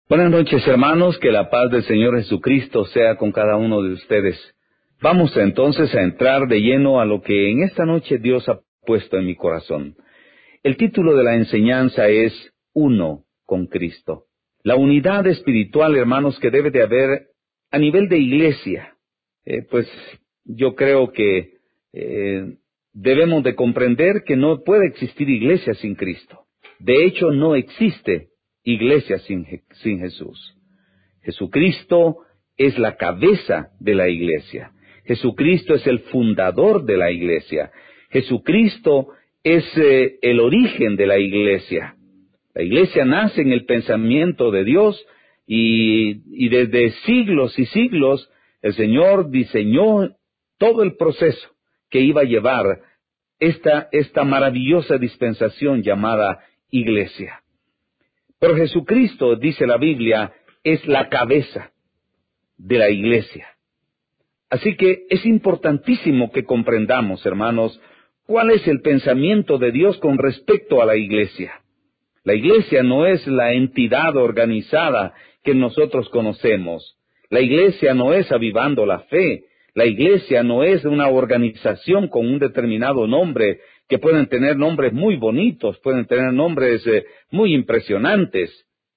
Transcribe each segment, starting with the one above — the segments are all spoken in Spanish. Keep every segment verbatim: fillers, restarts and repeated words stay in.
Buenas noches, hermanos, que la paz del Señor Jesucristo sea con cada uno de ustedes. Vamos entonces a entrar de lleno a lo que en esta noche Dios ha puesto en mi corazón. El título de la enseñanza es Uno con Cristo. La unidad espiritual, hermanos, que debe de haber a nivel de iglesia. Eh, pues yo creo que eh, debemos de comprender que no puede existir iglesia sin Cristo. De hecho, no existe iglesia sin, sin Jesús. Jesucristo es la cabeza de la iglesia. Jesucristo es el fundador de la iglesia. Jesucristo es eh, el origen de la iglesia. La iglesia nace en el pensamiento de Dios y, y desde siglos y siglos el Señor diseñó todo el proceso que iba a llevar esta, esta maravillosa dispensación llamada iglesia. Pero Jesucristo, dice la Biblia, es la cabeza de la iglesia. Así que es importantísimo que comprendamos, hermanos, cuál es el pensamiento de Dios con respecto a la iglesia. La iglesia no es la entidad organizada que nosotros conocemos. La iglesia no es Avivando la Fe. La iglesia no es una organización con un determinado nombre, que pueden tener nombres muy bonitos, pueden tener nombres eh, muy impresionantes.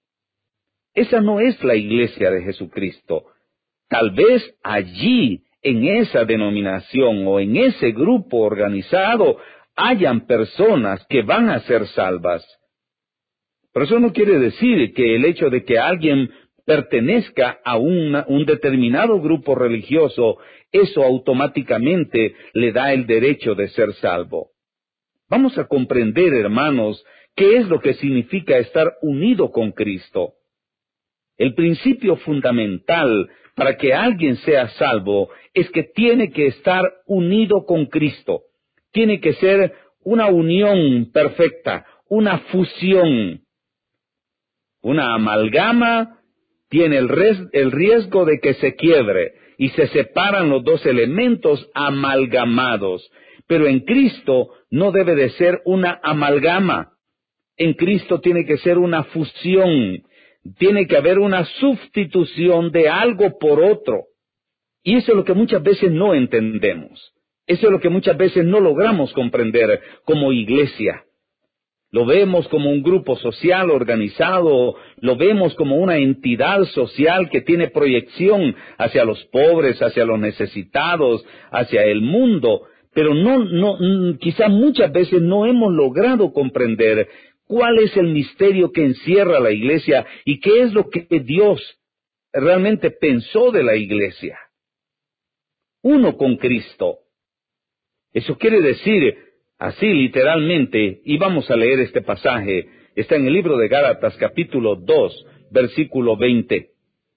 Esa no es la iglesia de Jesucristo. Tal vez allí, en esa denominación o en ese grupo organizado, hayan personas que van a ser salvas. Pero eso no quiere decir que el hecho de que alguien pertenezca a una, un determinado grupo religioso, eso automáticamente le da el derecho de ser salvo. Vamos a comprender, hermanos, qué es lo que significa estar unido con Cristo. El principio fundamental para que alguien sea salvo es que tiene que estar unido con Cristo. Tiene que ser una unión perfecta, una fusión. Una amalgama tiene el, res, el riesgo de que se quiebre y se separan los dos elementos amalgamados. Pero en Cristo no debe de ser una amalgama. En Cristo tiene que ser una fusión. Tiene que haber una sustitución de algo por otro. Y eso es lo que muchas veces no entendemos. Eso es lo que muchas veces no logramos comprender como iglesia. Lo vemos como un grupo social organizado, lo vemos como una entidad social que tiene proyección hacia los pobres, hacia los necesitados, hacia el mundo. Pero no, no, quizá muchas veces no hemos logrado comprender cuál es el misterio que encierra la iglesia y qué es lo que Dios realmente pensó de la iglesia. Uno con Cristo. Eso quiere decir, así literalmente, y vamos a leer este pasaje, está en el libro de Gálatas capítulo dos, versículo veinte.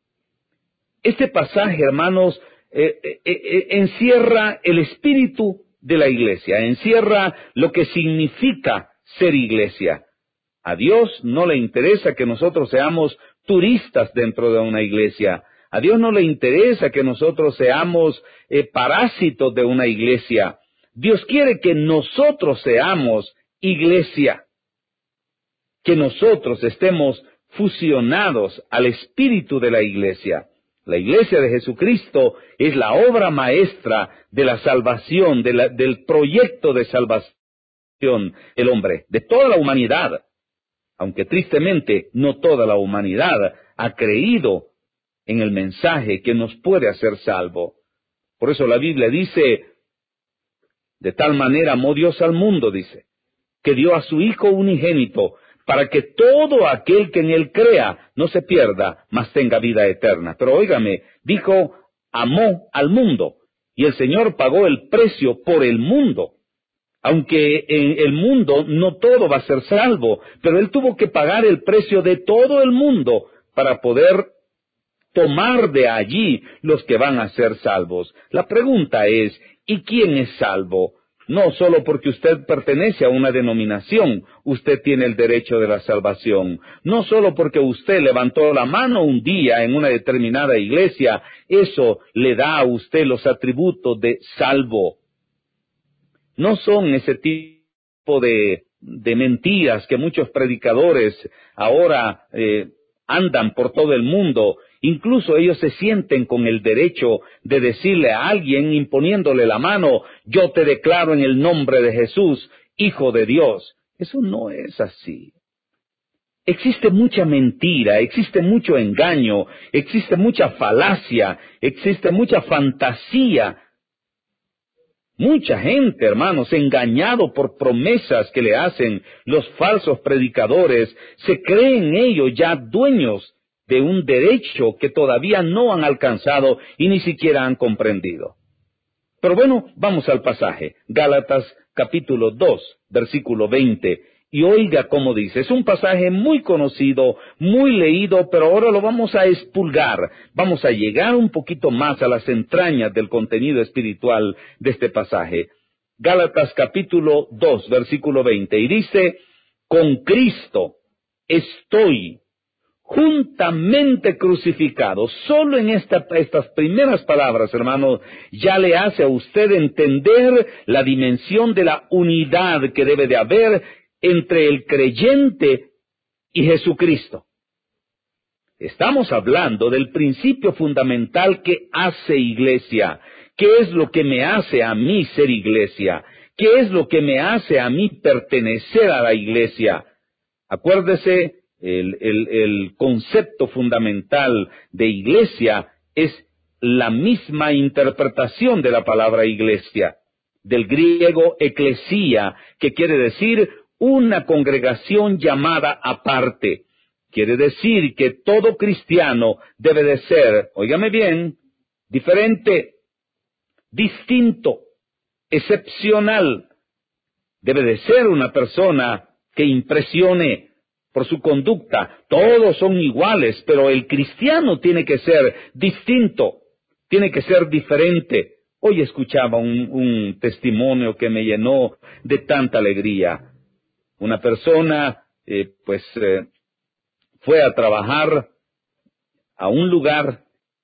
Este pasaje, hermanos, eh, eh, eh, encierra el espíritu de la iglesia, encierra lo que significa ser iglesia. A Dios no le interesa que nosotros seamos turistas dentro de una iglesia. A Dios no le interesa que nosotros seamos eh, parásitos de una iglesia. Dios quiere que nosotros seamos iglesia, que nosotros estemos fusionados al espíritu de la iglesia. La iglesia de Jesucristo es la obra maestra de la salvación, de la, del proyecto de salvación del hombre, de toda la humanidad. Aunque tristemente no toda la humanidad ha creído en el mensaje que nos puede hacer salvo. Por eso la Biblia dice, de tal manera amó Dios al mundo, dice, que dio a su Hijo unigénito, para que todo aquel que en él crea no se pierda, mas tenga vida eterna. Pero óigame, dijo, amó al mundo, y el Señor pagó el precio por el mundo. Aunque en el mundo no todo va a ser salvo, pero Él tuvo que pagar el precio de todo el mundo para poder tomar de allí los que van a ser salvos. La pregunta es, ¿y quién es salvo? No solo porque usted pertenece a una denominación, usted tiene el derecho de la salvación. No solo porque usted levantó la mano un día en una determinada iglesia, eso le da a usted los atributos de salvo. No son ese tipo de, de mentiras que muchos predicadores ahora eh, andan por todo el mundo. Incluso ellos se sienten con el derecho de decirle a alguien, imponiéndole la mano, yo te declaro en el nombre de Jesús, Hijo de Dios. Eso no es así. Existe mucha mentira, existe mucho engaño, existe mucha falacia, existe mucha fantasía. Mucha gente, hermanos, engañado por promesas que le hacen los falsos predicadores, se creen ellos ya dueños de un derecho que todavía no han alcanzado y ni siquiera han comprendido. Pero bueno, vamos al pasaje, Gálatas capítulo dos, versículo veinte, y oiga cómo dice, es un pasaje muy conocido, muy leído, pero ahora lo vamos a expulgar, vamos a llegar un poquito más a las entrañas del contenido espiritual de este pasaje. Gálatas capítulo dos, versículo veinte, y dice, con Cristo estoy juntamente crucificado. Solo en esta, estas primeras palabras, hermanos, ya le hace a usted entender la dimensión de la unidad que debe de haber entre el creyente y Jesucristo. Estamos hablando del principio fundamental que hace iglesia. ¿Qué es lo que me hace a mí ser iglesia? ¿Qué es lo que me hace a mí pertenecer a la iglesia? Acuérdese, el, el, el concepto fundamental de iglesia es la misma interpretación de la palabra iglesia, del griego eclesía, que quiere decir una congregación llamada aparte. Quiere decir que todo cristiano debe de ser, óigame bien, diferente, distinto, excepcional. Debe de ser una persona que impresione por su conducta. Todos son iguales, pero el cristiano tiene que ser distinto, tiene que ser diferente. Hoy escuchaba un, un testimonio que me llenó de tanta alegría. Una persona, eh, pues, eh, fue a trabajar a un lugar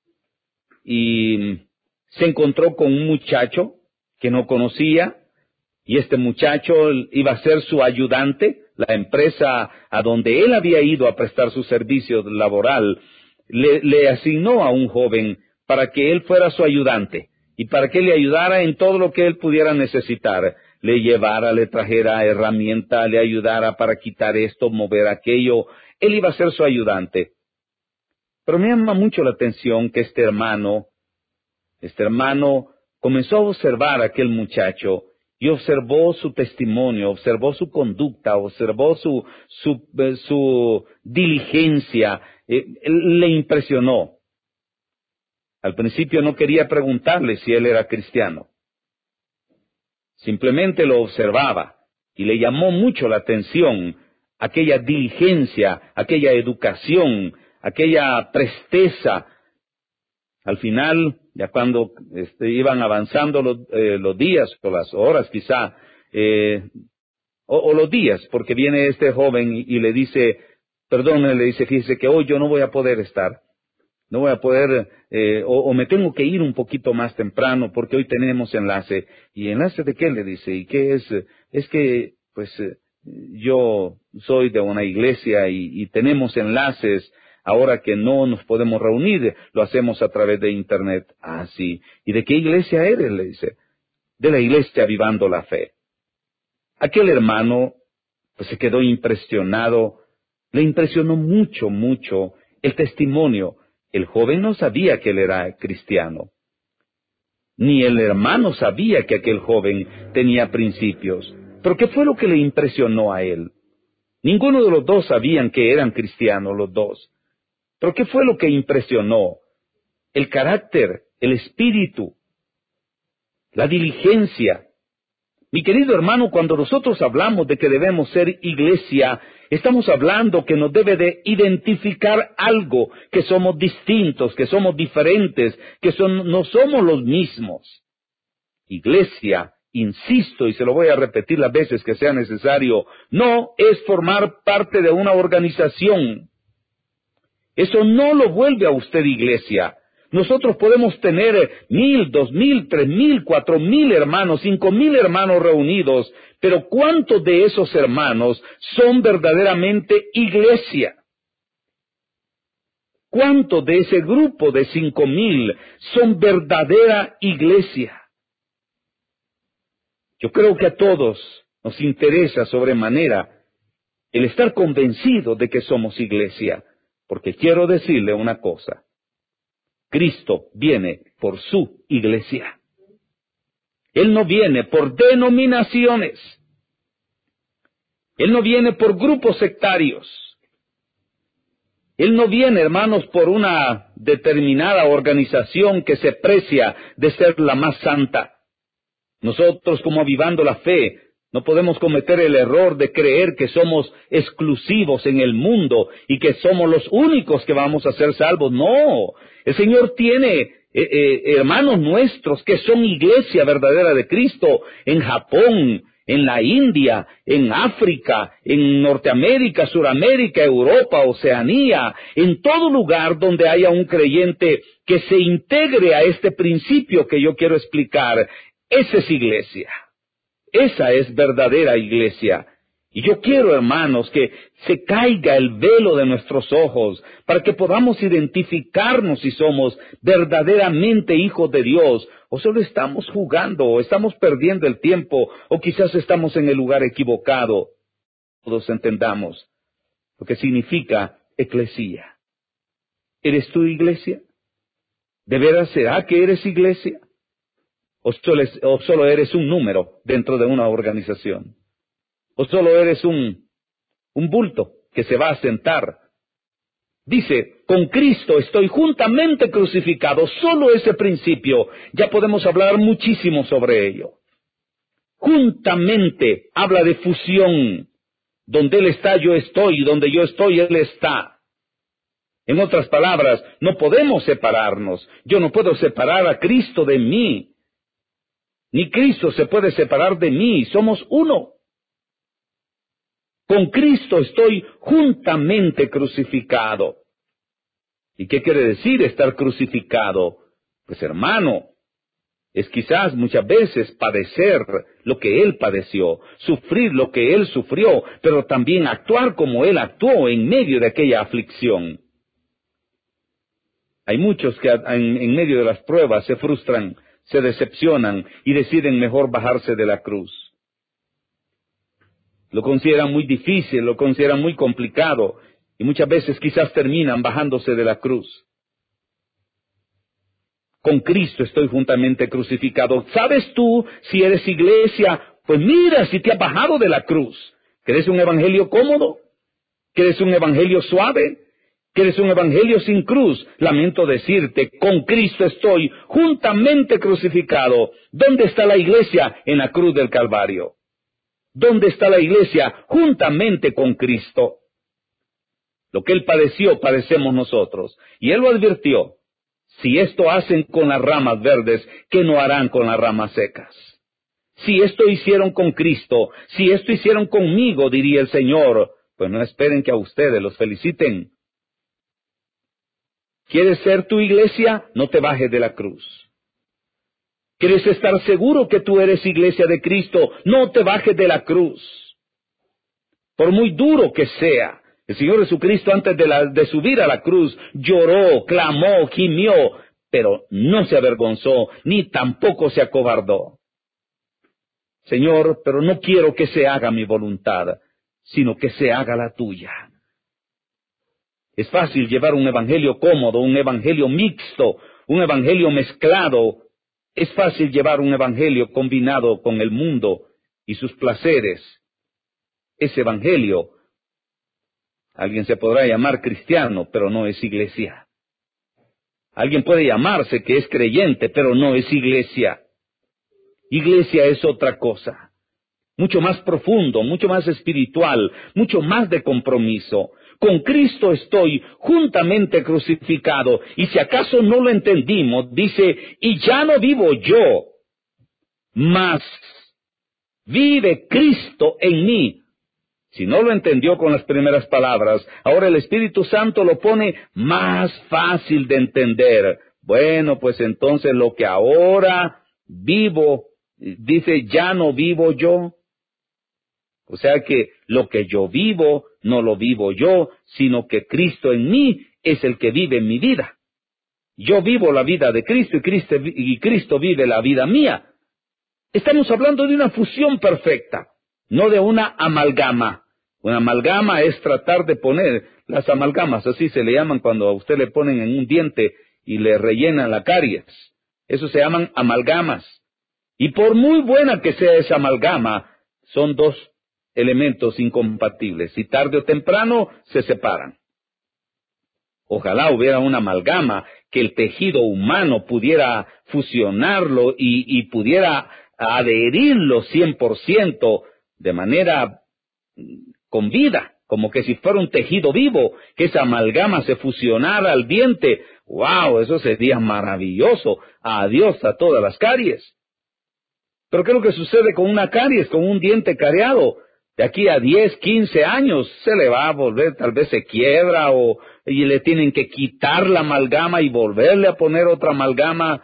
y se encontró con un muchacho que no conocía, y este muchacho iba a ser su ayudante. La empresa a donde él había ido a prestar su servicio laboral le, le asignó a un joven para que él fuera su ayudante y para que le ayudara en todo lo que él pudiera necesitar. Le llevara, le trajera herramienta, le ayudara para quitar esto, mover aquello. Él iba a ser su ayudante. Pero me llama mucho la atención que este hermano, este hermano comenzó a observar a aquel muchacho y observó su testimonio, observó su conducta, observó su, su, eh, su diligencia, eh, le impresionó. Al principio no quería preguntarle si él era cristiano. Simplemente lo observaba y le llamó mucho la atención aquella diligencia, aquella educación, aquella presteza. Al final, ya cuando este, iban avanzando los, eh, los días o las horas quizá, eh, o, o los días, porque viene este joven y, y le dice, perdón, le dice, fíjese que hoy yo no voy a poder estar. No voy a poder, eh, o, o me tengo que ir un poquito más temprano porque hoy tenemos enlace. ¿Y enlace de qué? Le dice. ¿Y qué es? Es que, pues, eh, yo soy de una iglesia y, y tenemos enlaces. Ahora que no nos podemos reunir, lo hacemos a través de Internet. Ah, sí. ¿Y de qué iglesia eres? Le dice. De la iglesia Avivando la Fe. Aquel hermano, pues, se quedó impresionado. Le impresionó mucho, mucho el testimonio. El joven no sabía que él era cristiano, ni el hermano sabía que aquel joven tenía principios. ¿Pero qué fue lo que le impresionó a él? Ninguno de los dos sabían que eran cristianos los dos. ¿Pero qué fue lo que impresionó? El carácter, el espíritu, la diligencia. Mi querido hermano, cuando nosotros hablamos de que debemos ser iglesia, estamos hablando que nos debe de identificar algo, que somos distintos, que somos diferentes, que son, no somos los mismos. Iglesia, insisto, y se lo voy a repetir las veces que sea necesario, no es formar parte de una organización. Eso no lo vuelve a usted iglesia. Nosotros podemos tener mil, dos mil, tres mil, cuatro mil hermanos, cinco mil hermanos reunidos, pero ¿cuántos de esos hermanos son verdaderamente iglesia? ¿Cuántos de ese grupo de cinco mil son verdadera iglesia? Yo creo que a todos nos interesa sobremanera el estar convencido de que somos iglesia, porque quiero decirle una cosa: Cristo viene por su iglesia. Él no viene por denominaciones. Él no viene por grupos sectarios. Él no viene, hermanos, por una determinada organización que se precia de ser la más santa. Nosotros, como Avivando la Fe, no podemos cometer el error de creer que somos exclusivos en el mundo y que somos los únicos que vamos a ser salvos. No, el Señor tiene eh, eh, hermanos nuestros que son iglesia verdadera de Cristo en Japón, en la India, en África, en Norteamérica, Suramérica, Europa, Oceanía, en todo lugar donde haya un creyente que se integre a este principio que yo quiero explicar. Esa es iglesia. Esa es verdadera iglesia. Y yo quiero, hermanos, que se caiga el velo de nuestros ojos para que podamos identificarnos si somos verdaderamente hijos de Dios, o solo estamos jugando, o estamos perdiendo el tiempo, o quizás estamos en el lugar equivocado. Todos entendamos lo que significa eclesía. ¿Eres tú iglesia? ¿De veras será que eres iglesia? ¿O solo, es, o solo eres un número dentro de una organización? ¿O solo eres un, un bulto que se va a sentar? Dice, con Cristo estoy juntamente crucificado. Solo ese principio, ya podemos hablar muchísimo sobre ello. Juntamente habla de fusión. Donde Él está, yo estoy, y donde yo estoy, Él está. En otras palabras, no podemos separarnos. Yo no puedo separar a Cristo de mí. Ni Cristo se puede separar de mí. Somos uno. Con Cristo estoy juntamente crucificado. ¿Y qué quiere decir estar crucificado? Pues, hermano, es quizás muchas veces padecer lo que Él padeció, sufrir lo que Él sufrió, pero también actuar como Él actuó en medio de aquella aflicción. Hay muchos que en, en medio de las pruebas se frustran, se decepcionan y deciden mejor bajarse de la cruz. Lo consideran muy difícil, lo consideran muy complicado, y muchas veces quizás terminan bajándose de la cruz. Con Cristo estoy juntamente crucificado. ¿Sabes tú si eres iglesia? Pues mira si te has bajado de la cruz. ¿Quieres un evangelio cómodo? ¿Quieres un evangelio suave? ¿Quieres un evangelio sin cruz? Lamento decirte, con Cristo estoy juntamente crucificado. ¿Dónde está la iglesia? En la cruz del Calvario. ¿Dónde está la iglesia? Juntamente con Cristo. Lo que Él padeció, padecemos nosotros. Y Él lo advirtió. Si esto hacen con las ramas verdes, ¿qué no harán con las ramas secas? Si esto hicieron con Cristo, si esto hicieron conmigo, diría el Señor, pues no esperen que a ustedes los feliciten. ¿Quieres ser tu iglesia? No te bajes de la cruz. ¿Quieres estar seguro que tú eres iglesia de Cristo? No te bajes de la cruz. Por muy duro que sea, el Señor Jesucristo antes de, la, de subir a la cruz lloró, clamó, gimió, pero no se avergonzó, ni tampoco se acobardó. Señor, pero no quiero que se haga mi voluntad, sino que se haga la tuya. Es fácil llevar un evangelio cómodo, un evangelio mixto, un evangelio mezclado. Es fácil llevar un evangelio combinado con el mundo y sus placeres. Ese evangelio, alguien se podrá llamar cristiano, pero no es iglesia. Alguien puede llamarse que es creyente, pero no es iglesia. Iglesia es otra cosa, mucho más profundo, mucho más espiritual, mucho más de compromiso. Con Cristo estoy juntamente crucificado, y si acaso no lo entendimos, dice, y ya no vivo yo, mas vive Cristo en mí. Si no lo entendió con las primeras palabras, ahora el Espíritu Santo lo pone más fácil de entender. Bueno, pues entonces lo que ahora vivo, dice, ya no vivo yo. O sea que lo que yo vivo, no lo vivo yo, sino que Cristo en mí es el que vive en mi vida. Yo vivo la vida de Cristo y Cristo, y Cristo vive la vida mía. Estamos hablando de una fusión perfecta, no de una amalgama. Una amalgama es tratar de poner, las amalgamas, así se le llaman cuando a usted le ponen en un diente y le rellenan la caries. Eso se llaman amalgamas. Y por muy buena que sea esa amalgama, son dos elementos incompatibles y tarde o temprano se separan. Ojalá hubiera una amalgama que el tejido humano pudiera fusionarlo y, y pudiera adherirlo cien por ciento de manera con vida, como que si fuera un tejido vivo, que esa amalgama se fusionara al diente. ¡Wow! Eso sería maravilloso. Adiós a todas las caries. Pero ¿qué es lo que sucede con una caries, con un diente cariado? De aquí a diez, quince años se le va a volver, tal vez se quiebra o y le tienen que quitar la amalgama y volverle a poner otra amalgama.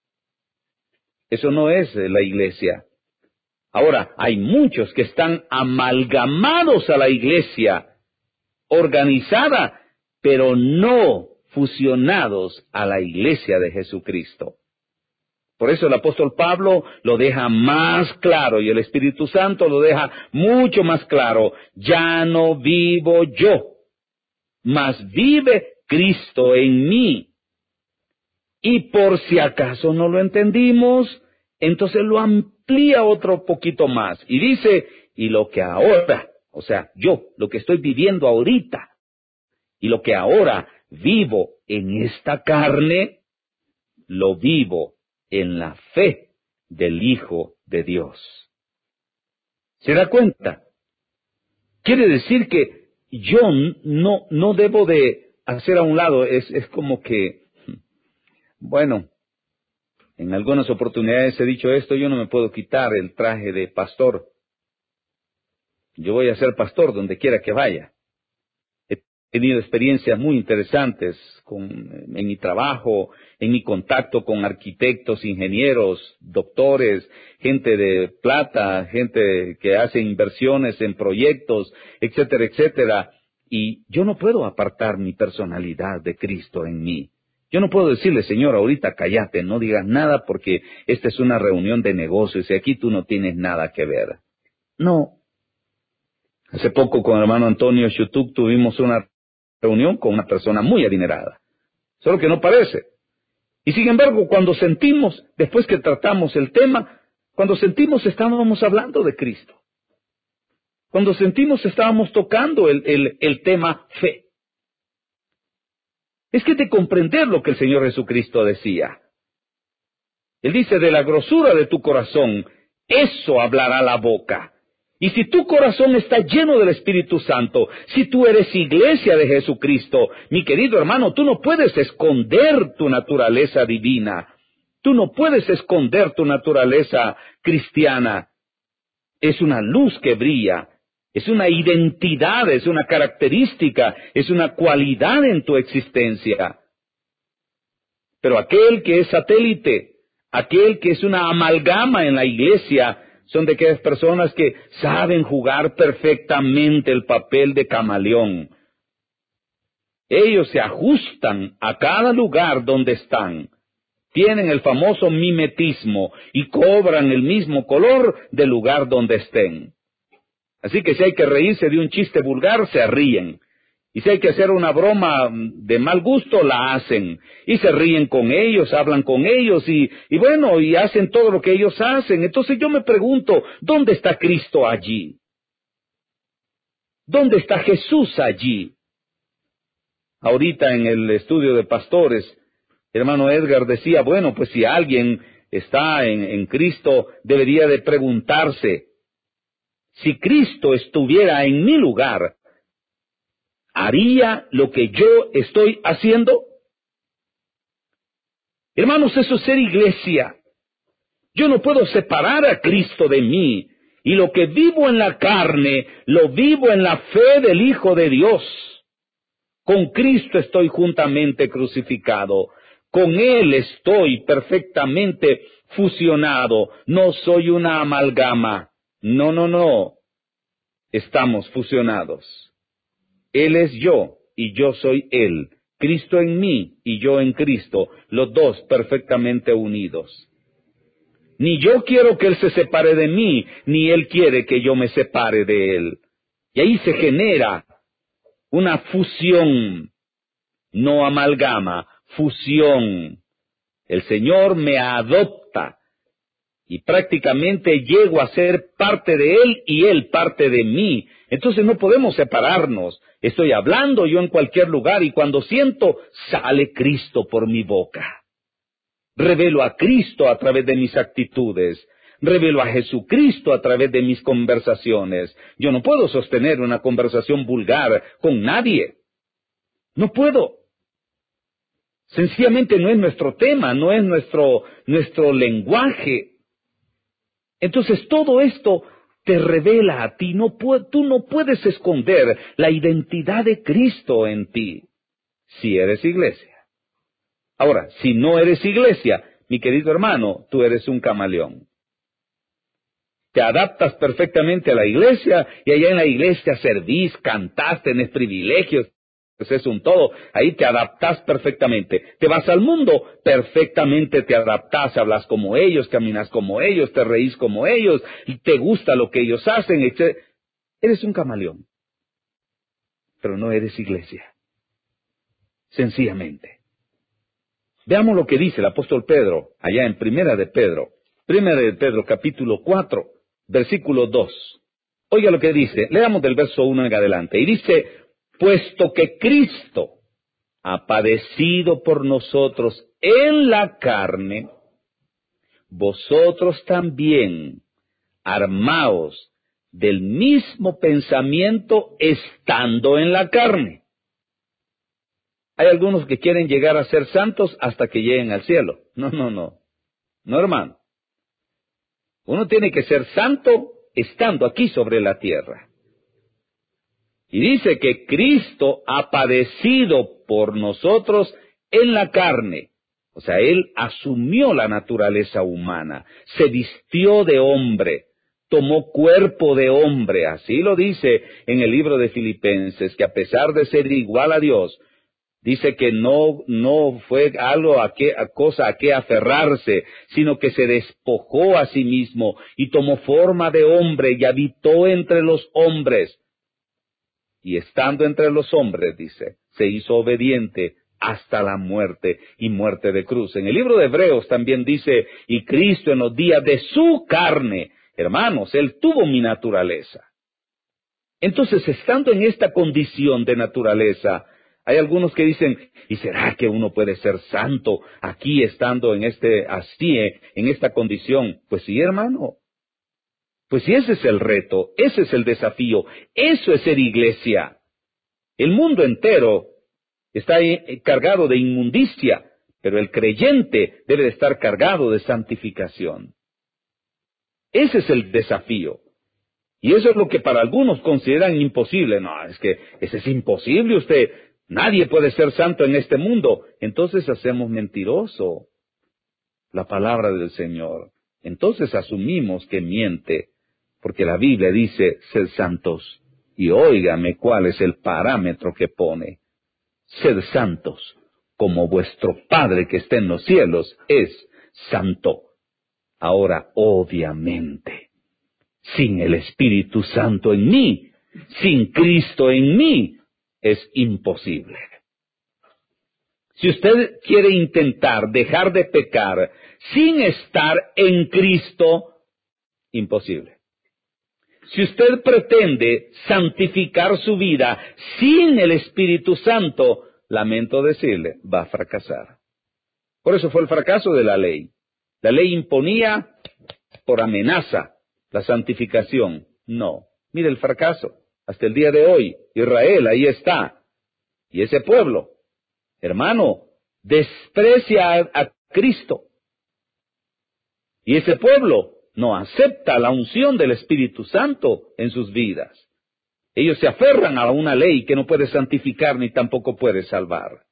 Eso no es la iglesia. Ahora, hay muchos que están amalgamados a la iglesia organizada, pero no fusionados a la iglesia de Jesucristo. Por eso el apóstol Pablo lo deja más claro y el Espíritu Santo lo deja mucho más claro. Ya no vivo yo, mas vive Cristo en mí. Y por si acaso no lo entendimos, entonces lo amplía otro poquito más. Y dice, y lo que ahora, o sea, yo, lo que estoy viviendo ahorita, y lo que ahora vivo en esta carne, lo vivo en la fe del Hijo de Dios. ¿Se da cuenta? Quiere decir que yo no, no debo de hacer a un lado, es, es como que, bueno, en algunas oportunidades he dicho esto, yo no me puedo quitar el traje de pastor. Yo voy a ser pastor donde quiera que vaya. He tenido experiencias muy interesantes con, en mi trabajo, en mi contacto con arquitectos, ingenieros, doctores, gente de plata, gente que hace inversiones en proyectos, etcétera, etcétera. Y yo no puedo apartar mi personalidad de Cristo en mí. Yo no puedo decirle, Señor, ahorita cállate, no digas nada porque esta es una reunión de negocios y aquí tú no tienes nada que ver. No. Hace poco con el hermano Antonio Shutuk tuvimos una reunión con una persona muy adinerada, solo que no parece. Y sin embargo, cuando sentimos, después que tratamos el tema, cuando sentimos estábamos hablando de Cristo. Cuando sentimos estábamos tocando el, el, el tema fe. Es que de comprender lo que el Señor Jesucristo decía. Él dice, de la grosura de tu corazón, eso hablará la boca. Y si tu corazón está lleno del Espíritu Santo, si tú eres iglesia de Jesucristo, mi querido hermano, tú no puedes esconder tu naturaleza divina. Tú no puedes esconder tu naturaleza cristiana. Es una luz que brilla, es una identidad, es una característica, es una cualidad en tu existencia. Pero aquel que es satélite, aquel que es una amalgama en la iglesia, son de aquellas personas que saben jugar perfectamente el papel de camaleón. Ellos se ajustan a cada lugar donde están. Tienen el famoso mimetismo y cobran el mismo color del lugar donde estén. Así que si hay que reírse de un chiste vulgar, se ríen. Y si hay que hacer una broma de mal gusto, la hacen. Y se ríen con ellos, hablan con ellos y, y bueno, y hacen todo lo que ellos hacen. Entonces yo me pregunto, ¿dónde está Cristo allí? ¿Dónde está Jesús allí? Ahorita en el estudio de pastores, el hermano Edgar decía, bueno, pues si alguien está en, en Cristo, debería de preguntarse, si Cristo estuviera en mi lugar, ¿haría lo que yo estoy haciendo? Hermanos, eso es ser iglesia. Yo no puedo separar a Cristo de mí. Y lo que vivo en la carne, lo vivo en la fe del Hijo de Dios. Con Cristo estoy juntamente crucificado. Con Él estoy perfectamente fusionado. No soy una amalgama. No, no, no. Estamos fusionados. Él es yo y yo soy Él, Cristo en mí y yo en Cristo, los dos perfectamente unidos. Ni yo quiero que Él se separe de mí, ni Él quiere que yo me separe de Él. Y ahí se genera una fusión, no amalgama, fusión. El Señor me adopta y prácticamente llego a ser parte de Él y Él parte de mí. Entonces no podemos separarnos. Estoy hablando yo en cualquier lugar y cuando siento, sale Cristo por mi boca. Revelo a Cristo a través de mis actitudes. Revelo a Jesucristo a través de mis conversaciones. Yo no puedo sostener una conversación vulgar con nadie. No puedo. Sencillamente no es nuestro tema, no es nuestro, nuestro lenguaje. Entonces todo esto te revela a ti. No pu- tú no puedes esconder la identidad de Cristo en ti, si eres iglesia. Ahora, si no eres iglesia, mi querido hermano, tú eres un camaleón. Te adaptas perfectamente a la iglesia y allá en la iglesia servís, cantás, tenés privilegios, pues es un todo. Ahí te adaptás perfectamente. Te vas al mundo, perfectamente te adaptás, hablas como ellos, caminas como ellos, te reís como ellos, y te gusta lo que ellos hacen, etcétera. Eres un camaleón, pero no eres iglesia. Sencillamente. Veamos lo que dice el apóstol Pedro, allá en Primera de Pedro. Primera de Pedro, capítulo cuatro, versículo dos. Oiga lo que dice, leamos del verso uno en adelante. Y dice, puesto que Cristo ha padecido por nosotros en la carne, vosotros también armaos del mismo pensamiento estando en la carne. Hay algunos que quieren llegar a ser santos hasta que lleguen al cielo. No, no, no. No, hermano. Uno tiene que ser santo estando aquí sobre la tierra. Y dice que Cristo ha padecido por nosotros en la carne. O sea, Él asumió la naturaleza humana, se vistió de hombre, tomó cuerpo de hombre. Así lo dice en el libro de Filipenses, que a pesar de ser igual a Dios, dice que no, no fue algo a qué, a cosa a qué aferrarse, sino que se despojó a sí mismo y tomó forma de hombre y habitó entre los hombres. Y estando entre los hombres, dice, se hizo obediente hasta la muerte y muerte de cruz. En el libro de Hebreos también dice, y Cristo en los días de su carne, hermanos, Él tuvo mi naturaleza. Entonces, estando en esta condición de naturaleza, hay algunos que dicen, ¿y será que uno puede ser santo aquí estando en este, así, en esta condición? Pues sí, hermano. Pues sí, ese es el reto, ese es el desafío, eso es ser iglesia. El mundo entero está cargado de inmundicia, pero el creyente debe de estar cargado de santificación. Ese es el desafío. Y eso es lo que para algunos consideran imposible. No, es que ese es imposible usted. Nadie puede ser santo en este mundo. Entonces hacemos mentiroso la palabra del Señor. Entonces asumimos que miente, porque la Biblia dice, sed santos. Y óigame cuál es el parámetro que pone. Sed santos, como vuestro Padre que está en los cielos es santo. Ahora, obviamente, sin el Espíritu Santo en mí, sin Cristo en mí, es imposible. Si usted quiere intentar dejar de pecar sin estar en Cristo, imposible. Si usted pretende santificar su vida sin el Espíritu Santo, lamento decirle, va a fracasar. Por eso fue el fracaso de la ley. La ley imponía por amenaza la santificación. No. Mire el fracaso. Hasta el día de hoy, Israel ahí está. Y ese pueblo, hermano, desprecia a, a Cristo. Y ese pueblo no acepta la unción del Espíritu Santo en sus vidas. Ellos se aferran a una ley que no puede santificar ni tampoco puede salvar.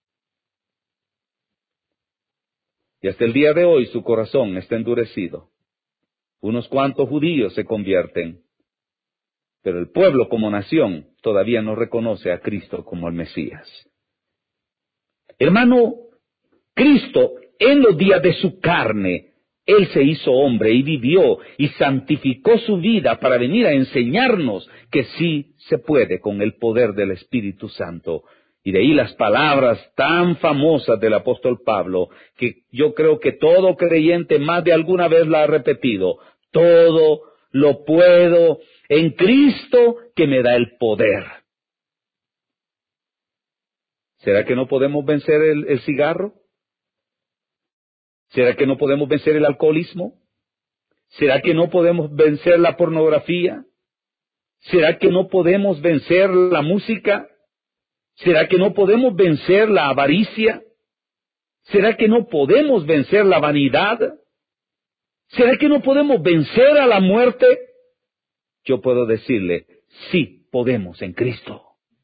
Y hasta el día de hoy su corazón está endurecido. Unos cuantos judíos se convierten, pero el pueblo como nación todavía no reconoce a Cristo como el Mesías. Hermano, Cristo, en los días de su carne, Él se hizo hombre y vivió y santificó su vida para venir a enseñarnos que sí se puede con el poder del Espíritu Santo. Y de ahí las palabras tan famosas del apóstol Pablo, que yo creo que todo creyente más de alguna vez la ha repetido: todo lo puedo en Cristo que me da el poder. ¿Será que no podemos vencer el, el cigarro? ¿Será que no podemos vencer el alcoholismo? ¿Será que no podemos vencer la pornografía? ¿Será que no podemos vencer la música? ¿Será que no podemos vencer la avaricia? ¿Será que no podemos vencer la vanidad? ¿Será que no podemos vencer a la muerte? Yo puedo decirle, sí podemos en Cristo.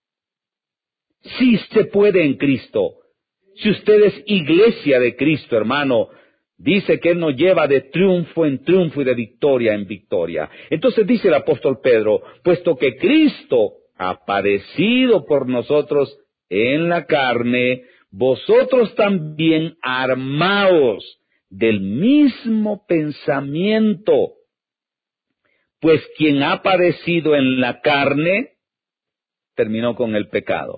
Sí se puede en Cristo. Si usted es iglesia de Cristo, hermano, dice que Él nos lleva de triunfo en triunfo y de victoria en victoria. Entonces dice el apóstol Pedro, puesto que Cristo ha padecido por nosotros en la carne, vosotros también armaos del mismo pensamiento. Pues quien ha padecido en la carne, terminó con el pecado.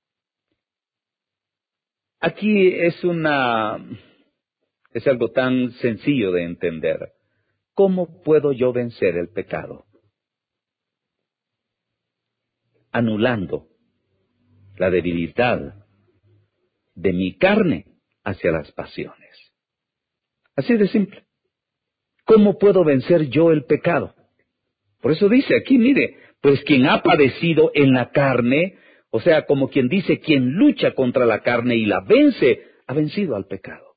Aquí es una, es algo tan sencillo de entender. ¿Cómo puedo yo vencer el pecado? Anulando la debilidad de mi carne hacia las pasiones. Así de simple. ¿Cómo puedo vencer yo el pecado? Por eso dice aquí, mire, pues quien ha padecido en la carne, o sea, como quien dice, quien lucha contra la carne y la vence, ha vencido al pecado.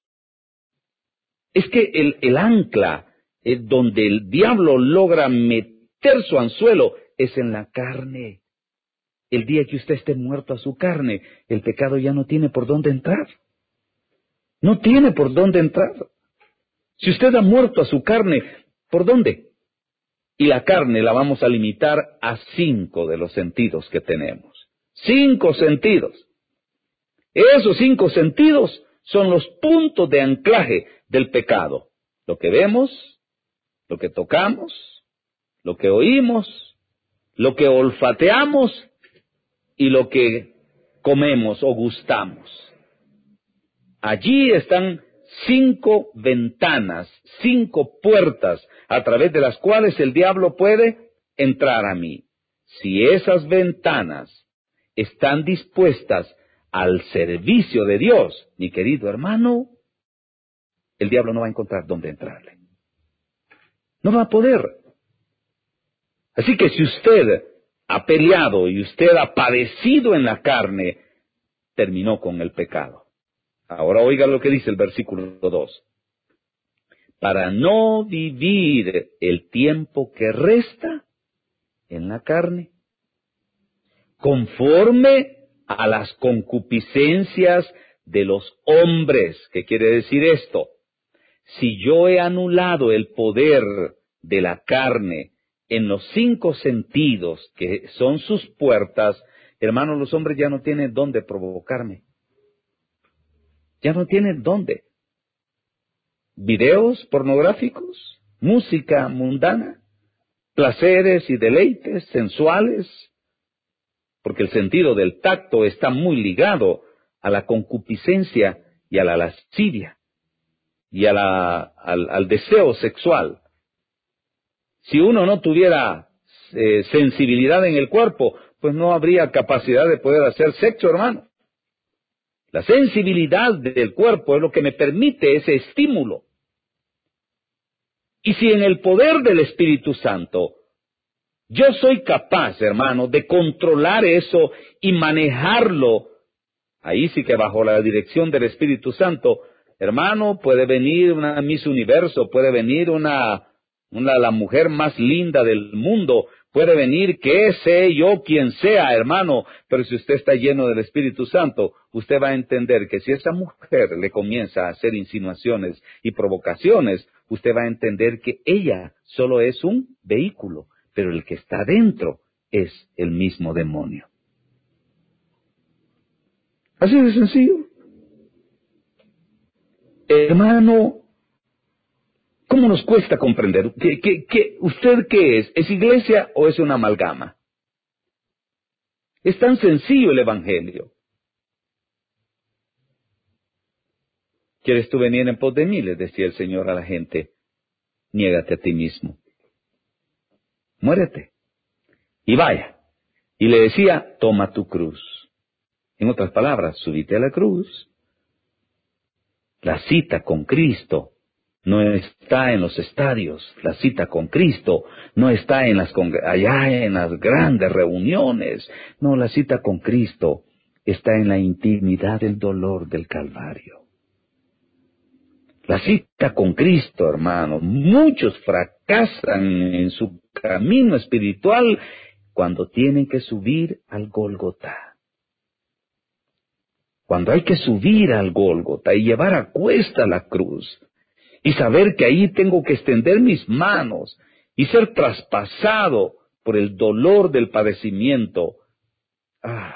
Es que el, el ancla, eh, donde el diablo logra meter su anzuelo, es en la carne. El día que usted esté muerto a su carne, el pecado ya no tiene por dónde entrar. No tiene por dónde entrar. Si usted ha muerto a su carne, ¿por dónde? Y la carne la vamos a limitar a cinco de los sentidos que tenemos. Cinco sentidos. Esos cinco sentidos son los puntos de anclaje del pecado. Lo que vemos, lo que tocamos, lo que oímos, lo que olfateamos y lo que comemos o gustamos. Allí están cinco ventanas, cinco puertas a través de las cuales el diablo puede entrar a mí. Si esas ventanas están dispuestas al servicio de Dios, mi querido hermano, el diablo no va a encontrar dónde entrarle. No va a poder. Así que si usted ha peleado y usted ha padecido en la carne, terminó con el pecado. Ahora oiga lo que dice el versículo dos. Para no vivir el tiempo que resta en la carne, conforme a las concupiscencias de los hombres. ¿Qué quiere decir esto? Si yo he anulado el poder de la carne en los cinco sentidos que son sus puertas, hermanos, los hombres ya no tienen dónde provocarme. Ya no tienen dónde. Videos pornográficos, música mundana, placeres y deleites sensuales, porque el sentido del tacto está muy ligado a la concupiscencia y a la lascivia y a la, al, al deseo sexual. Si uno no tuviera eh, sensibilidad en el cuerpo, pues no habría capacidad de poder hacer sexo, hermano. La sensibilidad del cuerpo es lo que me permite ese estímulo. Y si en el poder del Espíritu Santo yo soy capaz, hermano, de controlar eso y manejarlo, ahí sí que bajo la dirección del Espíritu Santo, hermano, puede venir una Miss Universo, puede venir una, una la mujer más linda del mundo, puede venir qué sé yo, quien sea, hermano, pero si usted está lleno del Espíritu Santo, usted va a entender que si esa mujer le comienza a hacer insinuaciones y provocaciones, usted va a entender que ella solo es un vehículo, pero el que está dentro es el mismo demonio. Así de sencillo. Hermano, ¿cómo nos cuesta comprender? ¿Qué, qué, qué, ¿Usted qué es? ¿Es iglesia o es una amalgama? Es tan sencillo el Evangelio. ¿Quieres tú venir en pos de mí?, les decía el Señor a la gente. Niégate a ti mismo. Muérete. Y vaya. Y le decía, toma tu cruz. En otras palabras, subite a la cruz. La cita con Cristo no está en los estadios. La cita con Cristo no está en las allá en las grandes reuniones. No, la cita con Cristo está en la intimidad del dolor del Calvario. La cita con Cristo, hermanos. Muchos fracasan en su camino espiritual cuando tienen que subir al Gólgota. Cuando hay que subir al Gólgota y llevar a cuesta la cruz y saber que ahí tengo que extender mis manos y ser traspasado por el dolor del padecimiento. Ah.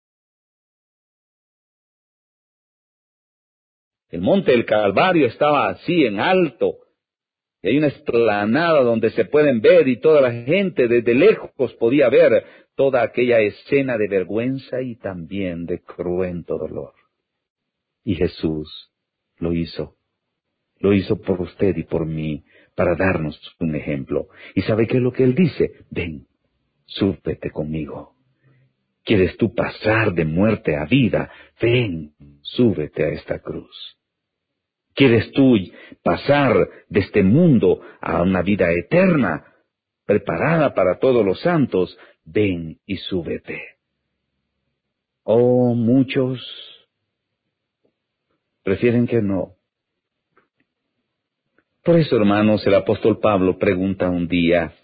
El monte del Calvario estaba así en alto. Y hay una explanada donde se pueden ver y toda la gente desde lejos podía ver toda aquella escena de vergüenza y también de cruento dolor. Y Jesús lo hizo. Lo hizo por usted y por mí para darnos un ejemplo. ¿Y sabe qué es lo que Él dice? Ven, súbete conmigo. ¿Quieres tú pasar de muerte a vida? Ven, súbete a esta cruz. ¿Quieres tú pasar de este mundo a una vida eterna, preparada para todos los santos? Ven y súbete. Oh, muchos prefieren que no. Por eso, hermanos, el apóstol Pablo pregunta un día,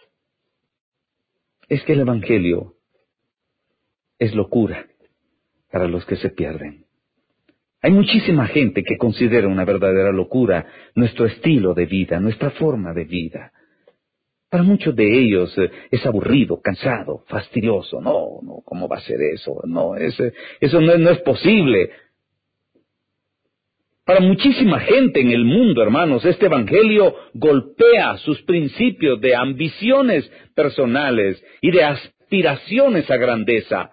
¿es que el Evangelio es locura para los que se pierden? Hay muchísima gente que considera una verdadera locura nuestro estilo de vida, nuestra forma de vida. Para muchos de ellos eh, es aburrido, cansado, fastidioso. No, no, ¿cómo va a ser eso? No, es, eso no es, no es posible. Para muchísima gente en el mundo, hermanos, este evangelio golpea sus principios de ambiciones personales y de aspiraciones a grandeza.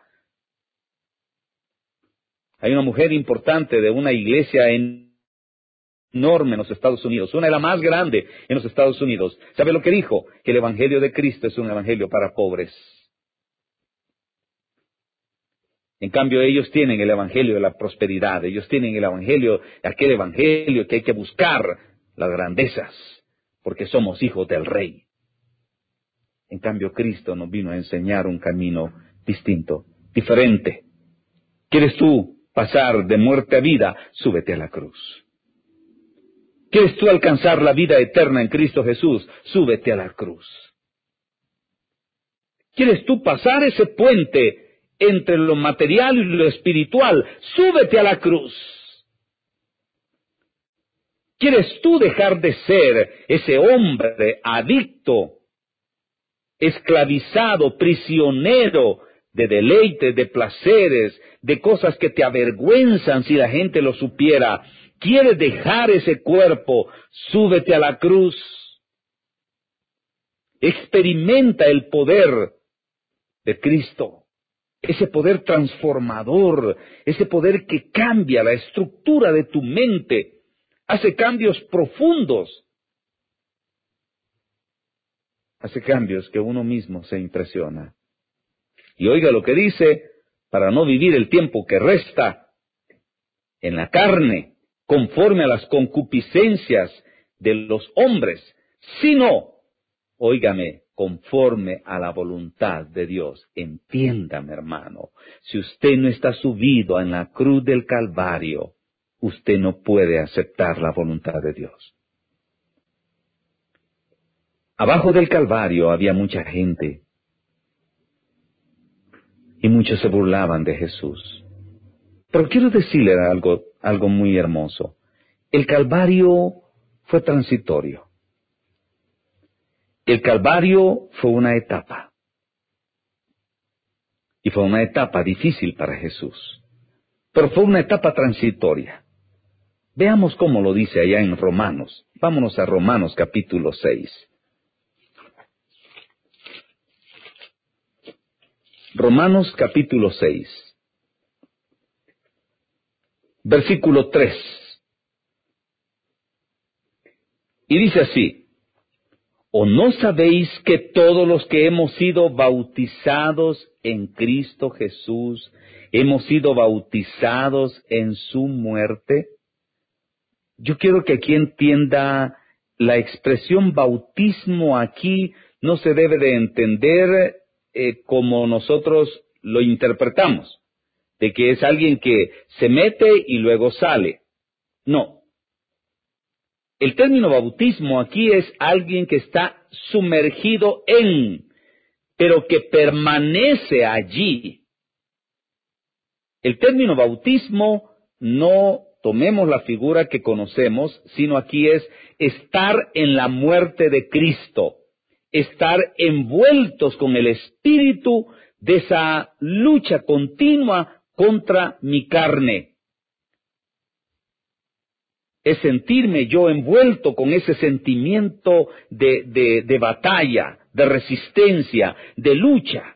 Hay una mujer importante de una iglesia enorme en los Estados Unidos, una de las más grandes en los Estados Unidos. ¿Sabe lo que dijo? Que el evangelio de Cristo es un evangelio para pobres. En cambio, ellos tienen el evangelio de la prosperidad, ellos tienen el evangelio, aquel evangelio que hay que buscar las grandezas, porque somos hijos del Rey. En cambio, Cristo nos vino a enseñar un camino distinto, diferente. ¿Quieres tú pasar de muerte a vida? Súbete a la cruz. ¿Quieres tú alcanzar la vida eterna en Cristo Jesús? Súbete a la cruz. ¿Quieres tú pasar ese puente entre lo material y lo espiritual? Súbete a la cruz. ¿Quieres tú dejar de ser ese hombre adicto, esclavizado, prisionero de deleites, de placeres, de cosas que te avergüenzan si la gente lo supiera? ¿Quieres dejar ese cuerpo? Súbete a la cruz. Experimenta el poder de Cristo. Ese poder transformador, ese poder que cambia la estructura de tu mente, hace cambios profundos, hace cambios que uno mismo se impresiona. Y oiga lo que dice, para no vivir el tiempo que resta en la carne, conforme a las concupiscencias de los hombres, sino, óigame, conforme a la voluntad de Dios. Entiéndame, hermano, si usted no está subido en la cruz del Calvario, usted no puede aceptar la voluntad de Dios. Abajo del Calvario había mucha gente, y muchos se burlaban de Jesús. Pero quiero decirle algo, algo muy hermoso. El Calvario fue transitorio. El Calvario fue una etapa. Y fue una etapa difícil para Jesús. Pero fue una etapa transitoria. Veamos cómo lo dice allá en Romanos. Vámonos a Romanos capítulo seis. Romanos capítulo seis. Versículo tres. Y dice así: ¿O no sabéis que todos los que hemos sido bautizados en Cristo Jesús, hemos sido bautizados en su muerte? Yo quiero que aquí entienda, la expresión bautismo aquí no se debe de entender eh, como nosotros lo interpretamos, de que es alguien que se mete y luego sale. No. El término bautismo aquí es alguien que está sumergido en, pero que permanece allí. El término bautismo, no tomemos la figura que conocemos, sino aquí es estar en la muerte de Cristo, estar envueltos con el espíritu de esa lucha continua contra mi carne. Es sentirme yo envuelto con ese sentimiento de, de, de batalla, de resistencia, de lucha.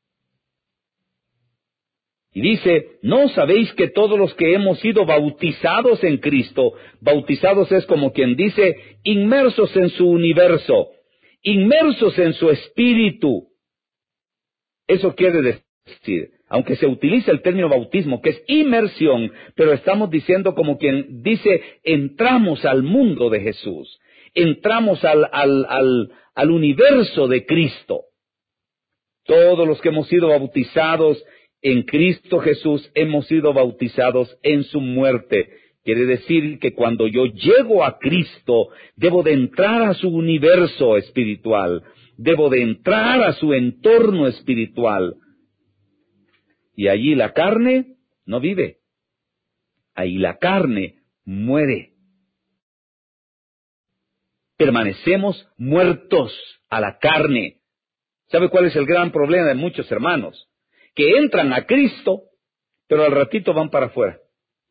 Y dice, ¿no sabéis que todos los que hemos sido bautizados en Cristo, bautizados es como quien dice, inmersos en su universo, inmersos en su espíritu? Eso quiere decir, aunque se utiliza el término bautismo, que es inmersión, pero estamos diciendo como quien dice, entramos al mundo de Jesús, entramos al, al, al, al universo de Cristo. Todos los que hemos sido bautizados en Cristo Jesús, hemos sido bautizados en su muerte. Quiere decir que cuando yo llego a Cristo, debo de entrar a su universo espiritual, debo de entrar a su entorno espiritual. Y allí la carne no vive. Ahí la carne muere. Permanecemos muertos a la carne. ¿Sabe cuál es el gran problema de muchos hermanos? Que entran a Cristo, pero al ratito van para afuera.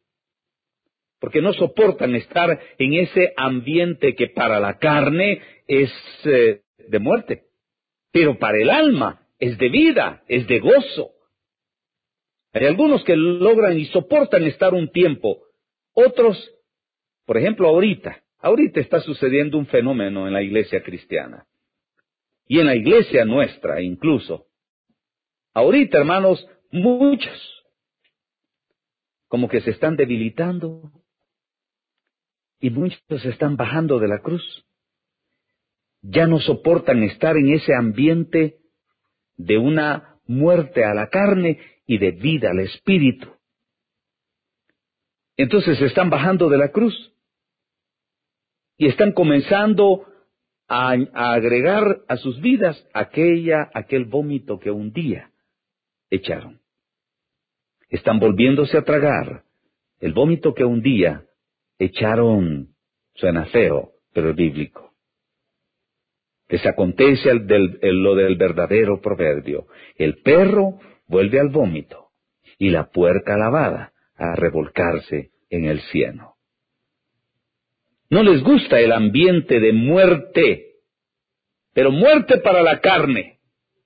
Porque no soportan estar en ese ambiente que para la carne es eh, de muerte. Pero para el alma es de vida, es de gozo. Hay algunos que logran y soportan estar un tiempo. Otros, por ejemplo, ahorita, ahorita está sucediendo un fenómeno en la iglesia cristiana. Y en la iglesia nuestra incluso. Ahorita, hermanos, muchos, como que se están debilitando. Y muchos se están bajando de la cruz. Ya no soportan estar en ese ambiente de una muerte a la carne y de vida al espíritu. Entonces se están bajando de la cruz y están comenzando a, a agregar a sus vidas aquella, aquel vómito que un día echaron. Están volviéndose a tragar el vómito que un día echaron. Suena feo, pero es bíblico. Les acontece el del, el, lo del verdadero proverbio. El perro vuelve al vómito y la puerca lavada a revolcarse en el cieno. No les gusta el ambiente de muerte, pero muerte para la carne.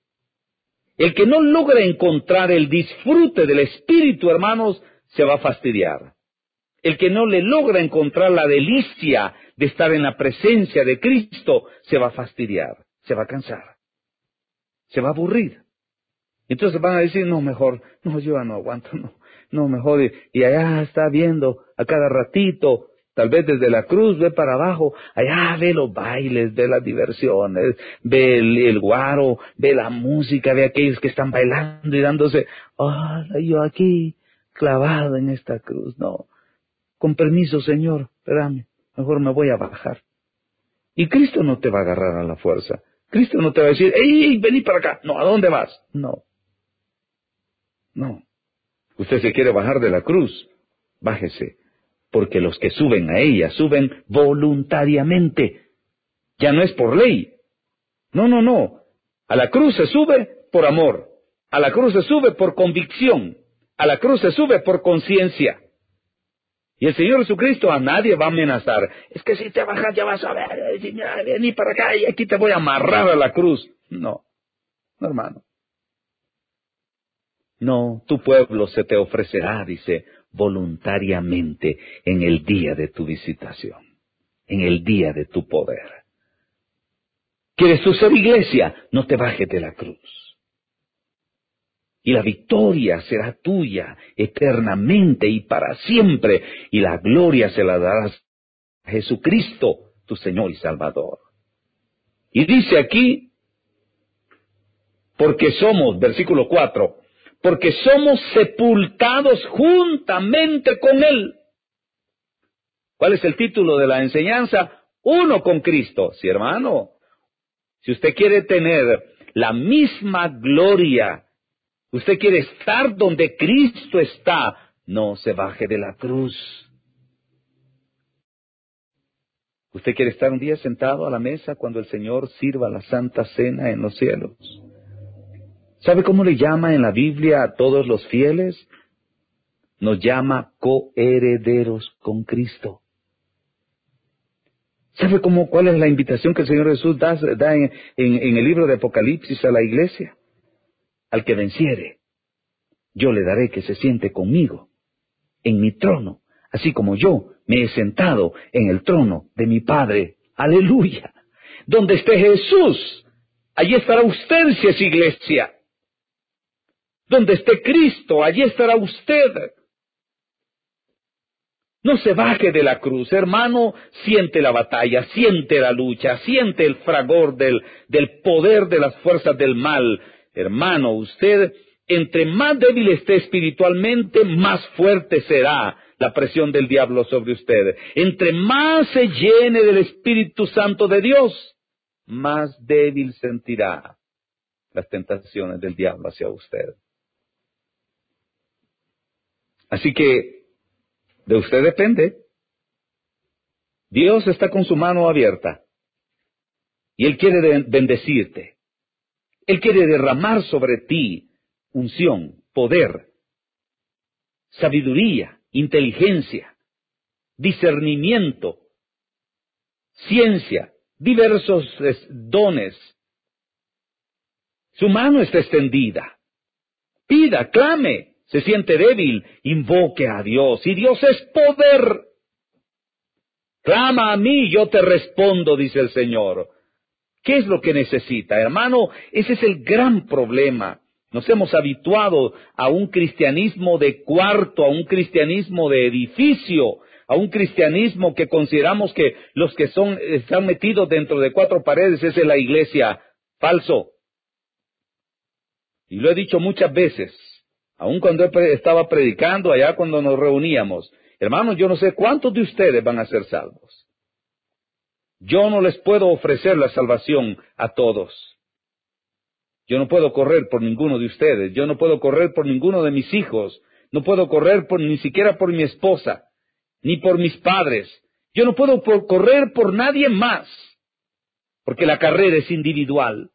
El que no logra encontrar el disfrute del espíritu, hermanos, se va a fastidiar. El que no le logra encontrar la delicia de estar en la presencia de Cristo, se va a fastidiar, se va a cansar, se va a aburrir. Entonces van a decir, no, mejor, no, yo ya no aguanto, no, no, mejor, y, y allá está viendo a cada ratito, tal vez desde la cruz, ve para abajo, allá ve los bailes, ve las diversiones, ve el, el guaro, ve la música, ve aquellos que están bailando y dándose, ah, oh, yo aquí, clavado en esta cruz, no. Con permiso, Señor, espérame, mejor me voy a bajar. Y Cristo no te va a agarrar a la fuerza. Cristo no te va a decir, ¡ey, vení para acá! No, ¿a dónde vas? No. No. Usted se quiere bajar de la cruz, bájese. Porque los que suben a ella, suben voluntariamente. Ya no es por ley. No, no, no. A la cruz se sube por amor. A la cruz se sube por convicción. A la cruz se sube por conciencia. Y el Señor Jesucristo a nadie va a amenazar. Es que si te bajas ya vas a ver, vení para acá y aquí te voy a amarrar a la cruz. No, no, hermano. No, tu pueblo se te ofrecerá, dice, voluntariamente en el día de tu visitación, en el día de tu poder. ¿Quieres tú ser iglesia? No te bajes de la cruz. Y la victoria será tuya eternamente y para siempre, y la gloria se la darás a Jesucristo, tu Señor y Salvador. Y dice aquí, porque somos, versículo cuatro, porque somos sepultados juntamente con Él. ¿Cuál es el título de la enseñanza? Uno con Cristo. Sí, hermano. Si usted quiere tener la misma gloria, usted quiere estar donde Cristo está, no se baje de la cruz. ¿Usted quiere estar un día sentado a la mesa cuando el Señor sirva la Santa Cena en los cielos? ¿Sabe cómo le llama en la Biblia a todos los fieles? Nos llama coherederos con Cristo. ¿Sabe cómo, cuál es la invitación que el Señor Jesús da, da en, en, en el libro de Apocalipsis a la iglesia? Al que venciere, yo le daré que se siente conmigo en mi trono, así como yo me he sentado en el trono de mi Padre. ¡Aleluya! Donde esté Jesús, allí estará usted si es iglesia. Donde esté Cristo, allí estará usted. No se baje de la cruz, hermano, siente la batalla, siente la lucha, siente el fragor del, del poder de las fuerzas del mal. Hermano, usted, entre más débil esté espiritualmente, más fuerte será la presión del diablo sobre usted. Entre más se llene del Espíritu Santo de Dios, más débil sentirá las tentaciones del diablo hacia usted. Así que, de usted depende. Dios está con su mano abierta y Él quiere de- bendecirte. Él quiere derramar sobre ti unción, poder, sabiduría, inteligencia, discernimiento, ciencia, diversos es, dones. Su mano está extendida. Pida, clame. Se siente débil, invoque a Dios. Y Dios es poder. Clama a mí, yo te respondo, dice el Señor. ¿Qué es lo que necesita, hermano? Ese es el gran problema. Nos hemos habituado a un cristianismo de cuarto, a un cristianismo de edificio, a un cristianismo que consideramos que los que son están metidos dentro de cuatro paredes, esa es la iglesia. Falso. Y lo he dicho muchas veces, aun cuando estaba predicando allá cuando nos reuníamos. Hermanos, yo no sé cuántos de ustedes van a ser salvos. Yo no les puedo ofrecer la salvación a todos. Yo no puedo correr por ninguno de ustedes. Yo no puedo correr por ninguno de mis hijos. No puedo correr por, ni siquiera por mi esposa, ni por mis padres. Yo no puedo por, correr por nadie más, porque la carrera es individual.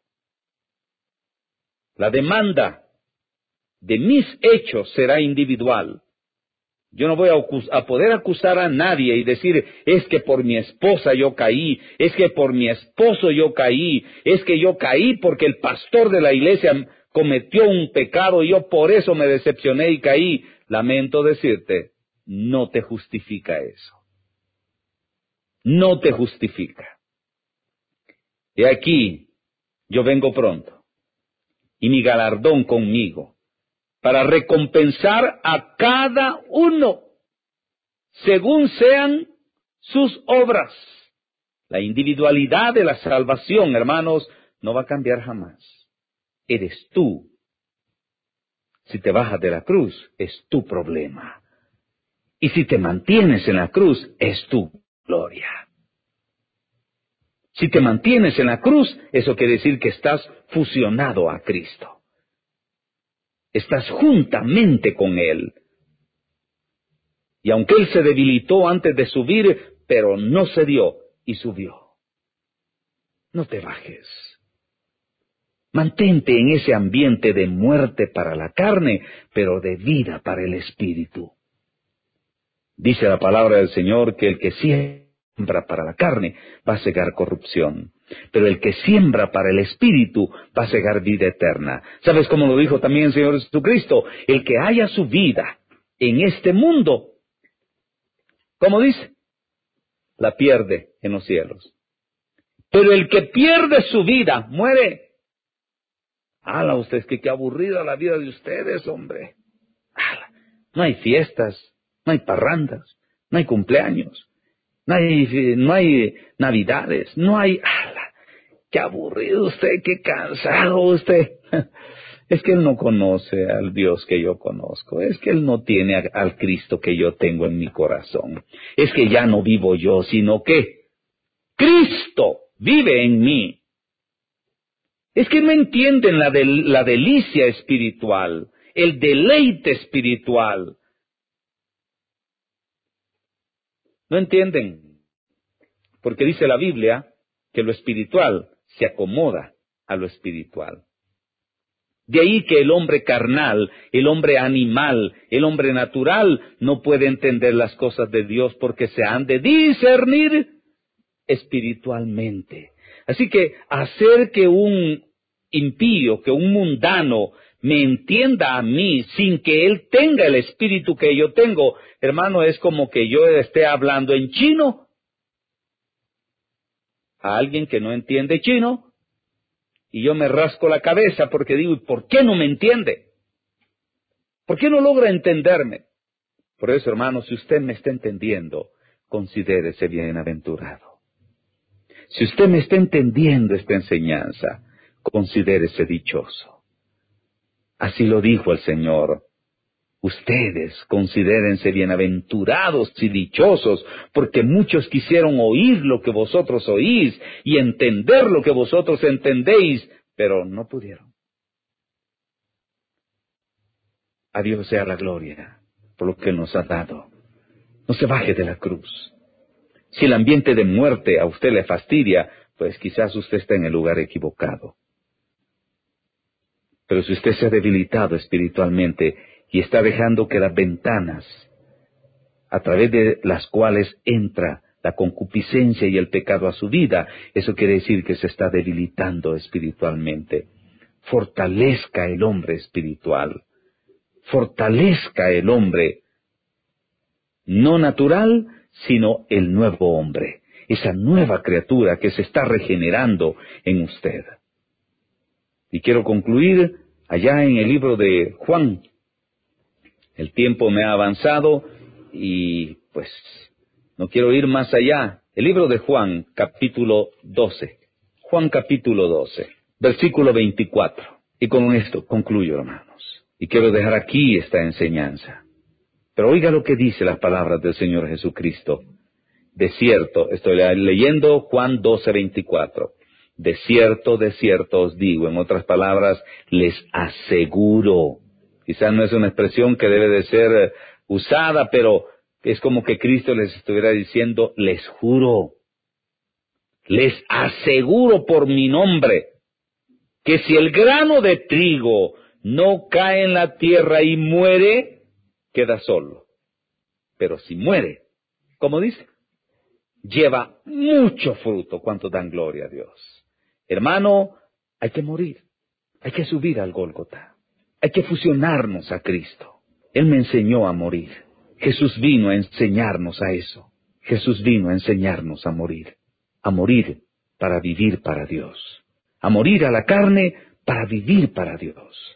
La demanda de mis hechos será individual. Yo no voy a, a poder acusar a nadie y decir, es que por mi esposa yo caí, es que por mi esposo yo caí, es que yo caí porque el pastor de la iglesia cometió un pecado y yo por eso me decepcioné y caí. Lamento decirte, no te justifica eso. No te justifica. Y aquí yo vengo pronto y mi galardón conmigo, para recompensar a cada uno, según sean sus obras. La individualidad de la salvación, hermanos, no va a cambiar jamás. Eres tú. Si te bajas de la cruz, es tu problema. Y si te mantienes en la cruz, es tu gloria. Si te mantienes en la cruz, eso quiere decir que estás fusionado a Cristo. Estás juntamente con Él. Y aunque Él se debilitó antes de subir, pero no cedió y subió. No te bajes. Mantente en ese ambiente de muerte para la carne, pero de vida para el espíritu. Dice la palabra del Señor que el que siembra para la carne va a segar corrupción, pero el que siembra para el Espíritu va a segar vida eterna. ¿Sabes cómo lo dijo también el Señor Jesucristo? El que haya su vida en este mundo, ¿cómo dice? La pierde en los cielos. Pero el que pierde su vida, muere. ¡Hala ustedes, que qué aburrida la vida de ustedes, hombre! ¡Hala! No hay fiestas, no hay parrandas, no hay cumpleaños, no hay, no hay navidades, no hay... ¡Hala! ¡Qué aburrido usted, qué cansado usted! Es que él no conoce al Dios que yo conozco, es que él no tiene a, al Cristo que yo tengo en mi corazón. Es que ya no vivo yo, sino que Cristo vive en mí. Es que no entienden la, del, la delicia espiritual, el deleite espiritual. No entienden, porque dice la Biblia que lo espiritual se acomoda a lo espiritual. De ahí que el hombre carnal, el hombre animal, el hombre natural no puede entender las cosas de Dios porque se han de discernir espiritualmente. Así que hacer que un impío, que un mundano me entienda a mí sin que él tenga el espíritu que yo tengo, hermano, es como que yo esté hablando en chino a alguien que no entiende chino y yo me rasco la cabeza porque digo, ¿y por qué no me entiende? ¿Por qué no logra entenderme? Por eso, hermano, si usted me está entendiendo, considérese bienaventurado. Si usted me está entendiendo esta enseñanza, considérese dichoso. Así lo dijo el Señor. Ustedes considérense bienaventurados y dichosos, porque muchos quisieron oír lo que vosotros oís y entender lo que vosotros entendéis, pero no pudieron. A Dios sea la gloria por lo que Él nos ha dado. No se baje de la cruz. Si el ambiente de muerte a usted le fastidia, pues quizás usted está en el lugar equivocado. Pero si usted se ha debilitado espiritualmente y está dejando que las ventanas a través de las cuales entra la concupiscencia y el pecado a su vida, eso quiere decir que se está debilitando espiritualmente. Fortalezca el hombre espiritual. Fortalezca el hombre no natural, sino el nuevo hombre, esa nueva criatura que se está regenerando en usted. Y quiero concluir allá en el libro de Juan. El tiempo me ha avanzado y pues no quiero ir más allá. El libro de Juan, capítulo doce. Juan capítulo doce, versículo veinticuatro. Y con esto concluyo, hermanos. Y quiero dejar aquí esta enseñanza. Pero oiga lo que dice las palabras del Señor Jesucristo. De cierto, estoy leyendo Juan doce, veinticuatro. De cierto, de cierto os digo, en otras palabras, les aseguro. Quizás no es una expresión que debe de ser usada, pero es como que Cristo les estuviera diciendo, les juro, les aseguro por mi nombre, que si el grano de trigo no cae en la tierra y muere, queda solo. Pero si muere, como dice, lleva mucho fruto. ¿Cuánto dan gloria a Dios? Hermano, hay que morir, hay que subir al Gólgota, hay que fusionarnos a Cristo. Él me enseñó a morir. Jesús vino a enseñarnos a eso. Jesús vino a enseñarnos a morir, a morir para vivir para Dios, a morir a la carne para vivir para Dios.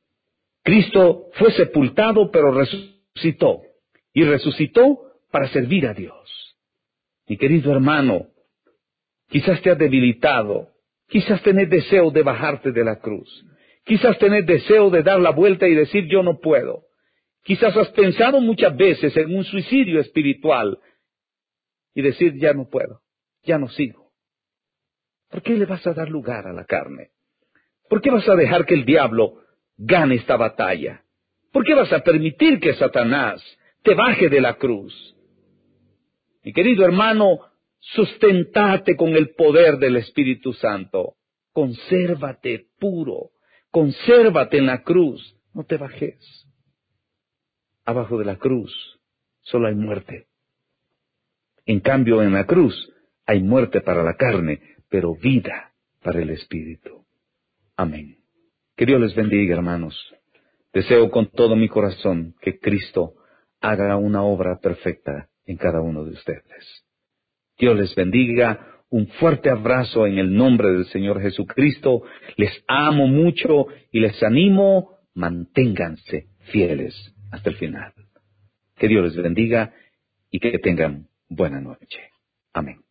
Cristo fue sepultado, pero resucitó, y resucitó para servir a Dios. Mi querido hermano, quizás te has debilitado, quizás tenés deseo de bajarte de la cruz, quizás tenés deseo de dar la vuelta y decir yo no puedo, quizás has pensado muchas veces en un suicidio espiritual y decir ya no puedo, ya no sigo. ¿Por qué le vas a dar lugar a la carne? ¿Por qué vas a dejar que el diablo gane esta batalla? ¿Por qué vas a permitir que Satanás te baje de la cruz? Mi querido hermano, sustentate con el poder del Espíritu Santo. Consérvate puro, consérvate en la cruz, no te bajes. Abajo de la cruz solo hay muerte. En cambio, en la cruz hay muerte para la carne, pero vida para el espíritu. Amén. Que Dios les bendiga, hermanos. Deseo con todo mi corazón que Cristo haga una obra perfecta en cada uno de ustedes. Dios les bendiga. Un fuerte abrazo en el nombre del Señor Jesucristo. Les amo mucho y les animo, manténganse fieles hasta el final. Que Dios les bendiga y que tengan buena noche. Amén.